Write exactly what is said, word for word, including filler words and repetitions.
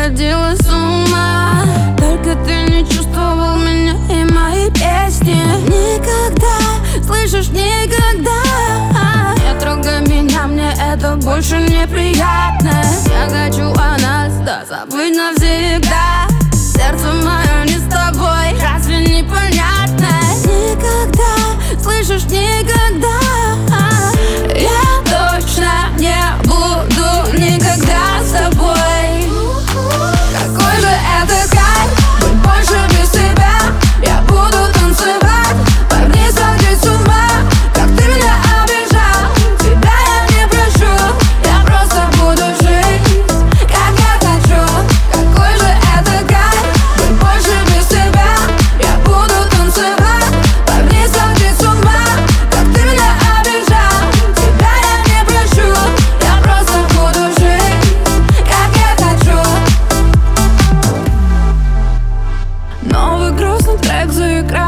сходила с ума. Только ты не чувствовал меня и мои песни. Никогда, слышишь, никогда не трогай меня, мне это больше неприятно. Я хочу о нас, да, забыть навсегда. Сердце мое не с тобой, разве непонятно? Никогда, слышишь, никогда я точно не буду никогда с тобой. Какой же это кайф, быть больше без тебя. Я буду танцевать, парни сойти с ума. Как ты меня обижал, тебя я не прощу. Я просто буду жить, как я хочу. Какой же это кайф, быть больше без тебя. Я буду танцевать, парни сойти с ума. Как ты меня обижал, тебя я не прощу. Я просто буду жить, как я хочу. Новый грустный трек заиграл.